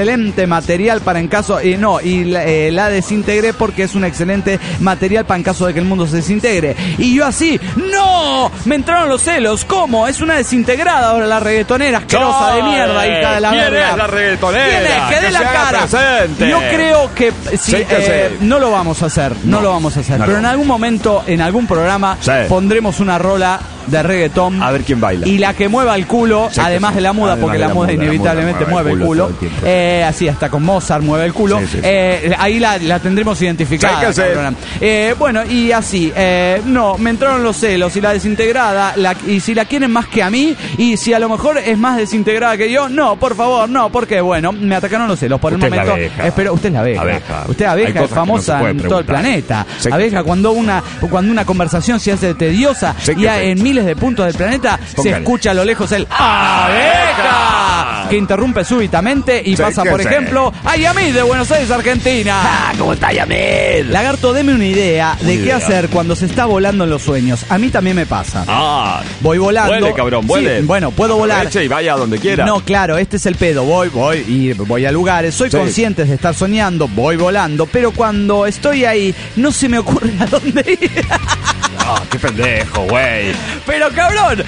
excelente material para en caso... la desintegré porque es un excelente material para en caso de que el mundo se desintegre. Y yo así, ¡no! Me entraron los celos. ¿Cómo? Es una desintegrada ahora la reggaetonera asquerosa de mierda, hija de la verga. ¿Quién es la reggaetonera? ¿Quién es? Que dé la cara. Presente. Yo creo que no lo vamos a hacer. No lo vamos a hacer. Pero en algún momento, en algún programa, pondremos una rola de reggaetón. A ver quién baila. Y la que mueva el culo, además de la muda, porque la muda inevitablemente mueve el culo. Así, hasta con Mozart mueve el culo. Ahí la tendremos identificada. Bueno, y así. No, me entraron los celos y la desintegrada. Y si la quieren más que a mí, y si a lo mejor es más desintegrada que yo, no, por favor, no, porque bueno, me atacaron los celos. Por el momento, espero, usted es la abeja. Usted es abeja, es famosa en todo el planeta. Abeja, cuando una conversación se hace tediosa y en miles de puntos del planeta se escucha a lo lejos el abeja, que interrumpe súbitamente y pasa, por ejemplo, a Yamil de Buenos Aires, Argentina. ¿Cómo está Yamil? Lagarto, deme una idea de qué hacer cuando se está volando en los sueños. A mí también me pasa. Voy volando. Vuele, cabrón, vuele. Sí, bueno, puedo volar. Y vaya donde quiera. No, claro, este es el pedo. Voy a lugares, soy consciente de estar soñando, voy volando, pero cuando estoy ahí, no se me ocurre a dónde ir. Qué pendejo, güey. Pero cabrón.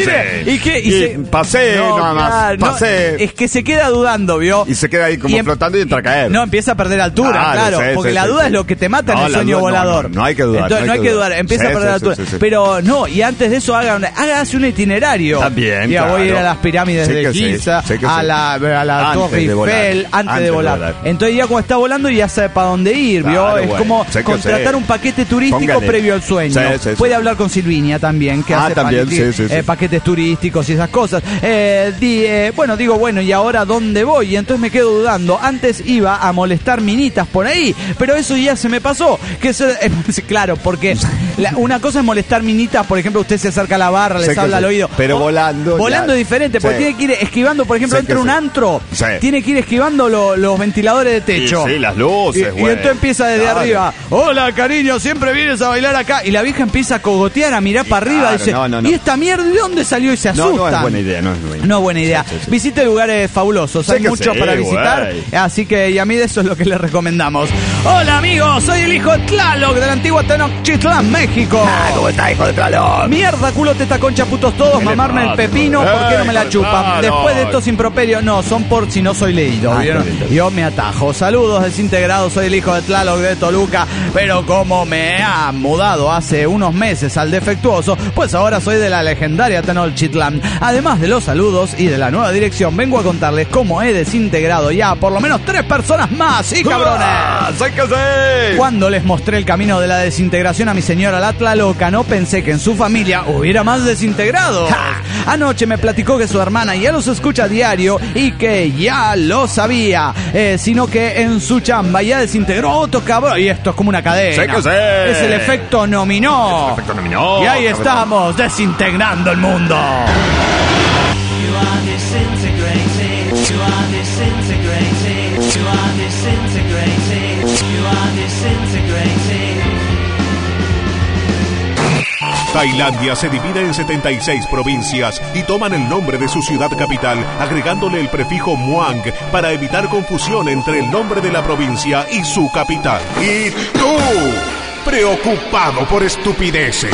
Pasé, nada más. Pasé. Es que se queda dudando, ¿vio? Y se queda ahí como flotando y entra a caer. No, empieza a perder altura, claro. Porque la duda es lo que te mata en el sueño volador. No hay que dudar. Entonces, no hay que dudar. Empieza a perder altura. Pero no, y antes de eso hágase un itinerario. También. Ya voy a ir a las pirámides de Giza, a la Torre Eiffel, antes de volar. Entonces ya cuando está volando ya sabe para dónde ir, ¿vio? Es como contratar un paquete turístico previo al sueño. Puede hablar con Silvinia también, que hace paquetes turísticos y esas cosas. Bueno, ¿y ahora dónde voy? Y entonces me quedo dudando. Antes iba a molestar minitas por ahí, pero eso ya se me pasó. Claro, porque una cosa es molestar minitas, por ejemplo, usted se acerca a la barra, les habla al oído. Pero volando. Volando es diferente, porque tiene que ir esquivando, por ejemplo, entra un antro, tiene que ir esquivando los ventiladores de techo. Sí, las luces, y entonces empieza desde arriba. Hola, cariño, siempre vienes a bailar acá. Y la vieja empieza a cogotear, a mirar para arriba, dice, ¿y esta mierda de dónde salió? Y se asustan. No es buena idea, no es buena idea. Visite lugares fabulosos, hay muchos para visitar, así que y a mí de eso es lo que les recomendamos. Hola amigos, soy el hijo de Tlaloc de la antigua Tenochtitlán, México. ¿Cómo está, hijo de Tlaloc? Mierda, culo, teta, concha, putos todos, mamarme el pepino, ¿por qué no me la chupan? Después de estos improperios, no, son por si no soy leído, ¿vieron? Yo me atajo. Saludos desintegrados, soy el hijo de Tlaloc de Toluca, pero como me han mudado hace unos meses al defectuoso, pues ahora soy de la legendaria Tenochtitlán. Además de los saludos y de la nueva dirección, vengo a contarles cómo he desintegrado ya por lo menos 3 personas más. ¡Sí, cabrones! Cuando les mostré el camino de la desintegración a mi señora la Tlaloca, no pensé que en su familia hubiera más desintegrados. Anoche me platicó que su hermana ya los escucha a diario y que ya lo sabía, sino que en su chamba ya desintegró otro cabrón. Y esto es como una cadena. Es el efecto dominó. Y ahí estamos, desintegrando el mundo. Tailandia se divide en 76 provincias y toman el nombre de su ciudad capital, agregándole el prefijo Muang para evitar confusión entre el nombre de la provincia y su capital. ¿Y tú? Preocupado por estupideces.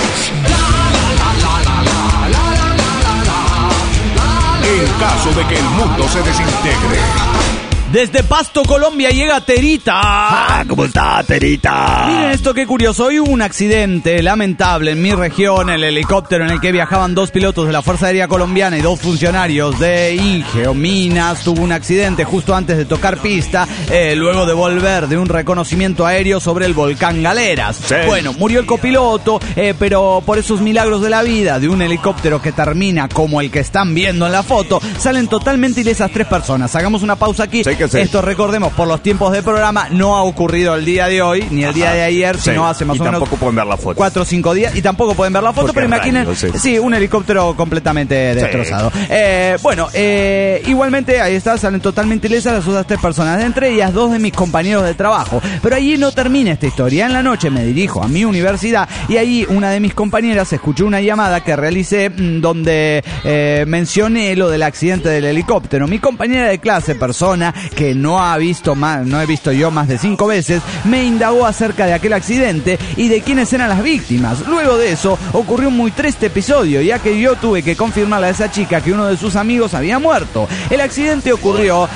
En caso de que el mundo se desintegre. Desde Pasto, Colombia, llega Terita. ¿Cómo está, Terita? Miren esto, qué curioso. Hoy hubo un accidente lamentable en mi región. El helicóptero en el que viajaban 2 pilotos de la Fuerza Aérea Colombiana y 2 funcionarios de Ingeo Minas tuvo un accidente justo antes de tocar pista, luego de volver de un reconocimiento aéreo sobre el volcán Galeras. Bueno, murió el copiloto, pero por esos milagros de la vida, de un helicóptero que termina como el que están viendo en la foto, salen totalmente ilesas 3 personas. Hagamos una pausa aquí. Esto, recordemos, por los tiempos del programa, no ha ocurrido el día de hoy, ni el día de ayer, sino hace más o menos... tampoco pueden ver la foto. 4 o 5 días, y tampoco pueden ver la foto, pero imaginen, un helicóptero completamente destrozado. Igualmente, ahí está, salen totalmente ilesas las otras 3 personas, entre ellas 2 de mis compañeros de trabajo. Pero allí no termina esta historia. En la noche me dirijo a mi universidad, y allí una de mis compañeras escuchó una llamada que realicé donde mencioné lo del accidente del helicóptero. Mi compañera de clase, persona que no he visto yo más de 5 veces, me indagó acerca de aquel accidente y de quiénes eran las víctimas. Luego de eso ocurrió un muy triste episodio, ya que yo tuve que confirmarle a esa chica que uno de sus amigos había muerto. El accidente ocurrió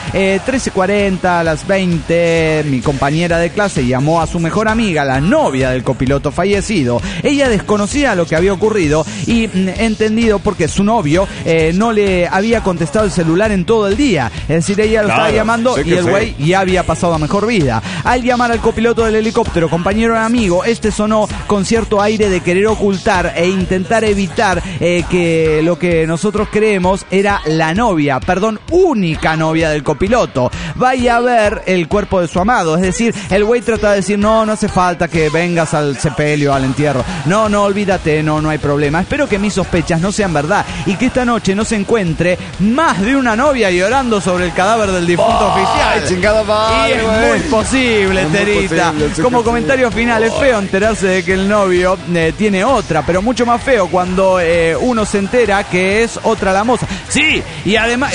13:40 a las 20. Mi compañera de clase llamó a su mejor amiga, la novia del copiloto fallecido. Ella desconocía lo que había ocurrido y entendido porque su novio no le había contestado el celular en todo el día. Es decir, ella lo estaba llamando y el güey ya había pasado a mejor vida. Al llamar al copiloto del helicóptero, compañero y amigo, este sonó con cierto aire de querer ocultar e intentar evitar que lo que nosotros creemos era la novia, única novia del copiloto. Vaya a ver el cuerpo de su amado. Es decir, el güey trata de decir, no hace falta que vengas al sepelio, al entierro. No, olvídate, no hay problema. Espero que mis sospechas no sean verdad y que esta noche no se encuentre más de una novia llorando sobre el cadáver del difunto oficial. Chingada madre, y es muy posible, Terita. Como comentario final, es feo enterarse de que el novio tiene otra, pero mucho más feo cuando uno se entera que es otra la moza. Sí, y además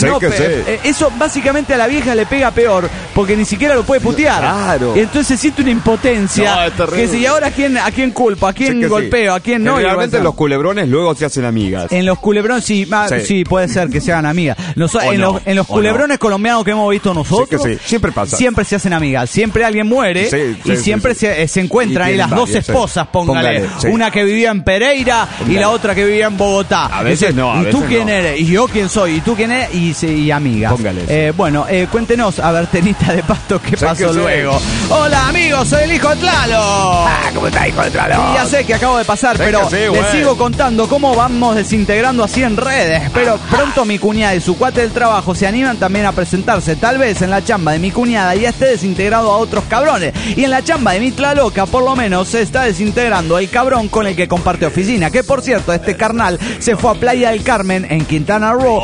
eso básicamente a la vieja le pega peor porque ni siquiera lo puede putear. Claro. Y entonces se siente una impotencia. Que si ahora a quién culpa, a quién golpeo, a quién no. Realmente los culebrones luego se hacen amigas. En los culebrones sí, puede ser que se hagan amigas. En los culebrones colombianos que hemos visto nosotros, siempre pasa. Siempre se hacen amigas. Siempre alguien muere y siempre se encuentran ahí las dos esposas, póngale. Una que vivía en Pereira y la otra que vivía en Bogotá. A veces no. ¿Y tú quién eres? ¿Y yo quién soy? ¿Y tú quién eres? Y amigas. Cuéntenos, a ver, Tenita de Pasto, ¿qué pasó luego? Hola, amigos, soy el hijo de Tlalo. ¿Cómo está, hijo de Tlalo? Y ya sé que acabo de pasar, pero les sigo contando cómo vamos desintegrando así en redes. Pero pronto mi cuñada y su cuate del trabajo se animan también a presentarse. Tal vez en la chamba de mi cuñada ya esté desintegrado a otros cabrones. Y en la chamba de mi Tlaloca, por lo menos, se está desintegrando el cabrón con el que comparte oficina. Que por cierto, este carnal se fue a Playa del Carmen, en Quintana Roo,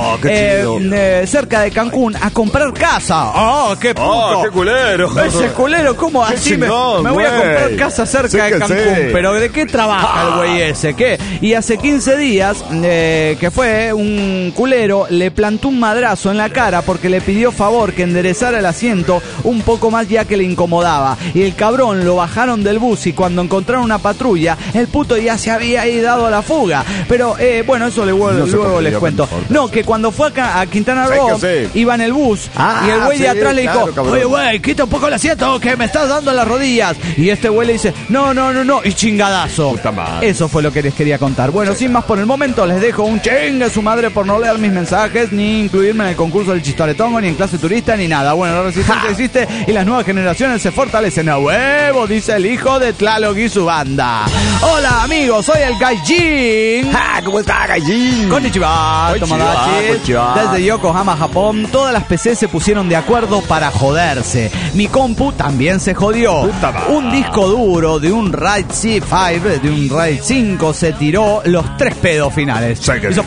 cerca de Cancún, a comprar casa. ¡Oh, qué puto! ¡Qué culero! Ese culero, ¿cómo así me voy a comprar casa cerca de Cancún? ¿Pero de qué trabaja el güey ese? ¿Qué? Y hace 15 días, que fue un culero, le plantó un madrazo en la cara porque le pidió favor que enderezara el asiento un poco más ya que le incomodaba. Y el cabrón lo bajaron del bus y cuando encontraron una patrulla, el puto ya se había dado a la fuga. Pero eso luego les cuento. No, que cuando fue acá a Quintana Roo, iba en el bus y el güey de atrás le dijo, oye güey, quita un poco el asiento que me estás dando en las rodillas. Y este güey le dice, no, y chingadazo. Eso fue lo que les quería contar. Bueno, sin más por el momento, les dejo un chingue su madre por no leer mis mensajes, ni incluirme en el concurso del chistoretongo, ni en clase turista, ni nada. Bueno, la resistencia existe y las nuevas generaciones se fortalecen a huevo, dice el hijo de Tlaloc y su banda. Hola amigos, soy el Gaijin. ¿Cómo está, Gaijin? Konnichiwa, Tomodachi. Desde Yokohama, Japón, todas las PC se pusieron de acuerdo para joderse. Mi compu también se jodió. Un disco duro de un RAID 5, de un RAID 5 se tiró los 3 pedos finales. Hizo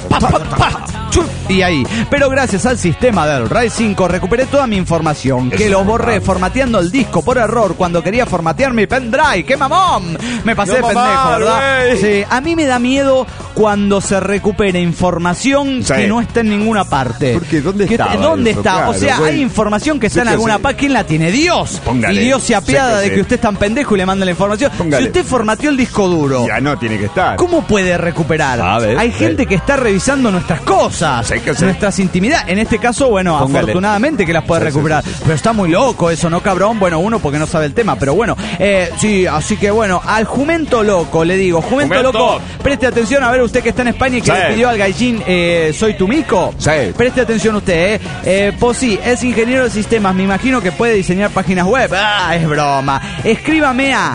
y ahí. Pero gracias al sistema del RAID 5 recuperé toda mi información, que lo borré formateando el disco por error cuando quería formatear mi pendrive. ¡Qué mamón! Me pasé de pendejo, ¿verdad? Sí. A mí me da miedo cuando se recupere información que no está en ninguna parte. Porque ¿dónde está? ¿Dónde está? Claro, o sea, hay información que está en alguna parte. ¿Quién la tiene? Dios. Póngale. Y Dios se apiada de que usted es tan pendejo y le manda la información. Póngale. Si usted formateó el disco duro, ya no tiene que estar. ¿Cómo puede recuperar? Hay gente que está revisando nuestras cosas, nuestras intimidades. En este caso, bueno, afortunadamente que las puede recuperar. Pero está muy loco eso, ¿no, cabrón? Bueno, uno porque no sabe el tema, pero bueno. Sí, así que bueno, al Jumento Loco le digo, Jumento Loco, preste atención, a ver usted que está en España y que le pidió al Gaijin, soy tu mico. Preste atención usted, pues sí, es ingeniero de sistemas, me imagino que puede diseñar páginas web. Es broma. Escríbame a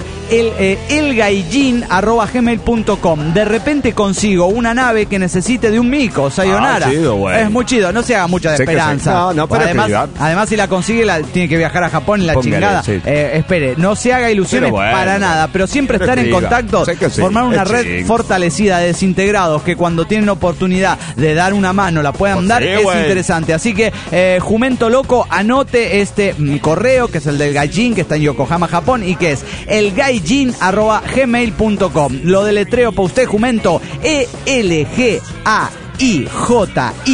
elgaijin@gmail.com. De repente consigo una nave que necesite de un mico, sayonara. Es muy chido, no se haga mucha de esperanza. Además si la consigue tiene que viajar a Japón en la chingada. Espere, no se haga ilusiones para nada, pero siempre estar en contacto, formar una red fortalecida de desintegrados que cuando tienen oportunidad de dar una mano la puedan dar, es interesante. Así que Jumento Loco, anote este correo que es el del Gaijin, que está en Yokohama, Japón, y que es elgaijin@gmail.com. Lo deletreo para usted, Jumento, ELGAIJIN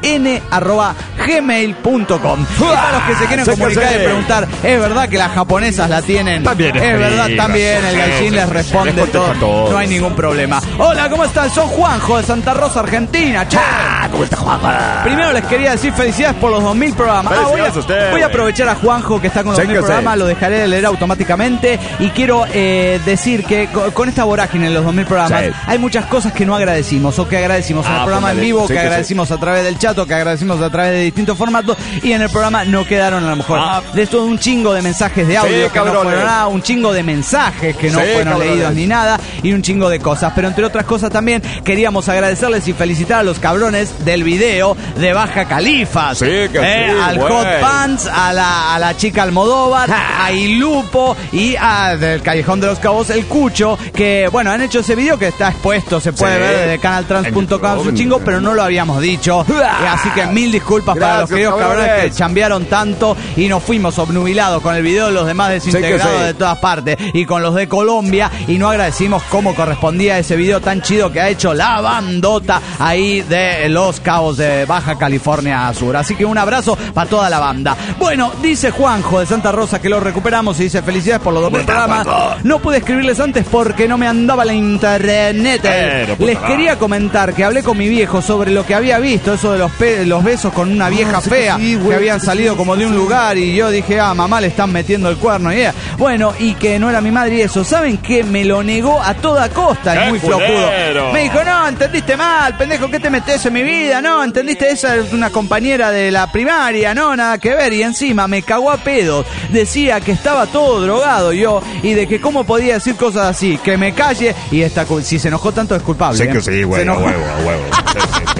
n@gmail.com. Para los que se quieren comunicar y preguntar, ¿es verdad que las japonesas la tienen? También es verdad, también el Gallín les responde todo. No hay ningún problema. Hola, ¿cómo están? Soy Juanjo de Santa Rosa, Argentina. Che. ¿Cómo está Juanjo? Primero les quería decir felicidades por los 2000 programas. Voy a aprovechar a Juanjo que está con los 2000 programas, lo dejaré de leer automáticamente. Y quiero decir que con esta vorágine en los 2000 programas hay muchas cosas que no agradecimos, o que agradecimos en el programa en vivo, que agradecimos a través del chat, o que agradecimos a través de distintos formatos, y en el programa no quedaron a lo mejor de todo un chingo de mensajes de audio que no fueron nada, un chingo de mensajes que no fueron leídos ni nada, y un chingo de cosas. Pero entre otras cosas también queríamos agradecerles y felicitar a los cabrones del video de Baja Califa, al Hot Pants, a la chica Almodóvar, a Ilupo y a del Callejón de los Cabos el Cucho, que bueno, han hecho ese video que está expuesto, se puede ver desde canaltrans.com su chingo, pero no lo habíamos dicho, así que mil disculpas para los queridos cabrones que chambearon tanto y nos fuimos obnubilados con el video de los demás desintegrados de todas partes y con los de Colombia, y no agradecimos como correspondía ese video tan chido que ha hecho la bandota ahí de los Cabos de Baja California Sur. Así que un abrazo para toda la banda. Bueno, dice Juanjo de Santa Rosa que lo recuperamos y dice felicidades por los 2000 programas. No pude escribirles antes porque no me andaba la internet. Les quería comentar que hablé con mi viejo sobre lo que había visto, eso de los besos con una vieja fea que habían salido como de un lugar, y yo dije, mamá le están metiendo el cuerno, y bueno, y que no era mi madre y eso. ¿Saben qué? Me lo negó a toda costa, es muy flojudo. Me dijo, no, entendiste mal, pendejo, ¿qué te metes en mi vida? No, entendiste, esa es una compañera de la primaria, no, nada que ver. Y encima me cagó a pedos, decía que estaba todo drogado yo, y de que cómo podía decir cosas así, que me calle, y si se enojó tanto es culpable. Sé que sí, huevo, huevo. Sí.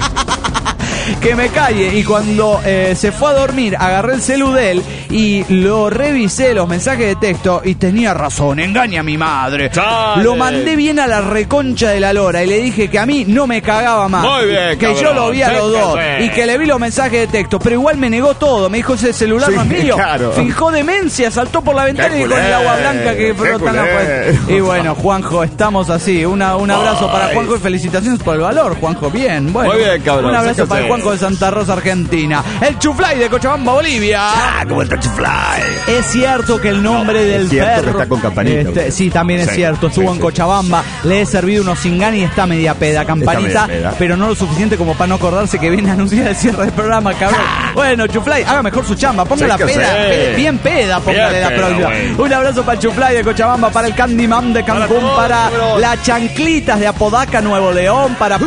Que me calle. Y cuando se fue a dormir, agarré el celu de él y lo revisé, los mensajes de texto, y tenía razón, engaña a mi madre. ¡Chale! Lo mandé bien a la reconcha de la lora y le dije que a mí no me cagaba más. Muy bien, que cabrón, yo lo vi a los dos y que le vi los mensajes de texto, pero igual me negó todo. Me dijo, ese celular no es mío. Claro. Fijó demencia, saltó por la ventana y dijo, el agua blanca que brotan afuera. Y bueno, Juanjo, estamos así. Un abrazo para Juanjo y felicitaciones por el valor, Juanjo. Bien, bueno. Muy bien, cabrón. Un abrazo para Juanjo de Santa Rosa, Argentina. El Chuflay de Cochabamba, Bolivia. ¿Cómo está Chuflay? Es cierto que el nombre del perro que está con Campanita. sí, también es cierto. Estuvo en Cochabamba, le he servido unos cingani y está media peda, Campanita, pero no lo suficiente como para no acordarse que viene a anunciar el cierre del programa, cabrón. Bueno, Chuflay, haga mejor su chamba, ponga la peda, bien peda, póngale la próxima. Un abrazo para el Chuflay de Cochabamba, para el Candyman de Cancún, para las Chanclitas de Apodaca, Nuevo León, para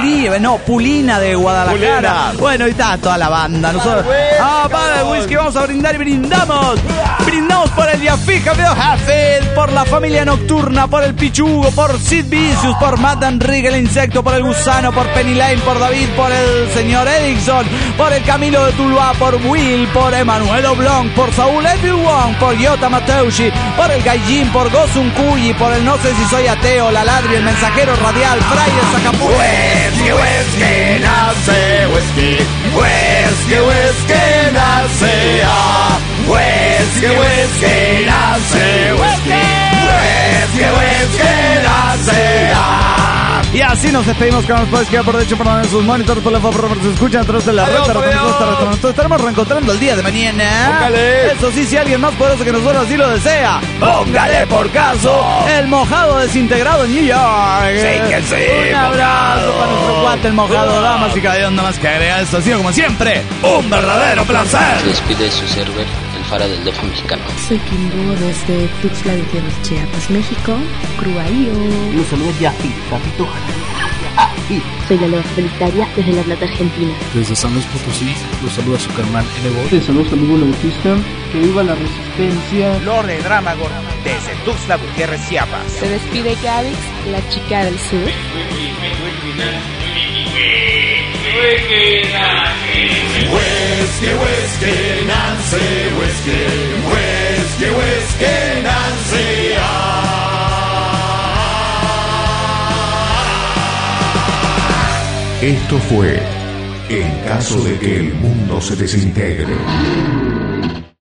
Pulina de Guadalajara. Bueno, y está toda la banda. Nosotros, para el whisky, vamos a brindar y brindamos. Brindamos por el Yafija de Hafed, por la familia nocturna, por el Pichugo, por Sid Vicious, por Matt Enrique el insecto, por el Gusano, por Penny Lane, por David, por el señor Erickson, por el Camilo de Tuluá, por Will, por Emanuel Oblong, por Saúl Edwin, por Yota Mateushi, por el Gallín, por Gosun Cuyi, por el No sé si soy ateo, la Ladri, el mensajero radial, Fraile Zacapú. Whisky, whisky, nace whisky. Whisky, whisky, nace whisky, whisky, nace whisky. Whisky, whisky, nace Y así nos despedimos, que nos puedes quedar por derecho por sus monitores, por la favor, se escuchan a través de la red. Nos estaremos reencontrando el día de mañana. Póngale. Eso sí, si alguien más poderoso que nosotros así lo desea, póngale por caso el mojado desintegrado en New York. Sí que sí. Un abrazo para nuestro cuate, el mojado, damas y caballeros, nada más que agregar. Esto ha sido, como siempre, un verdadero placer. Despide su server, el Fara del DF mexicano. Soy Kimbo desde Tuxtla Gutiérrez, Chiapas, México. Cruaío. Los saludos de Afi, Capito. Soy la Loa Felitaria desde La Plata, Argentina. Desde San Luis Potosí, los saluda su carnal Evo. Les saludos amigo Bautista. Que viva la resistencia. Lore Dramagor desde Tuxtla Gutiérrez, Chiapas. Se despide Gavix, la chica del sur. Whisky, whisky, Nancy, whisky. Whisky, whisky, Nancy. Esto fue En caso de que el mundo se desintegre.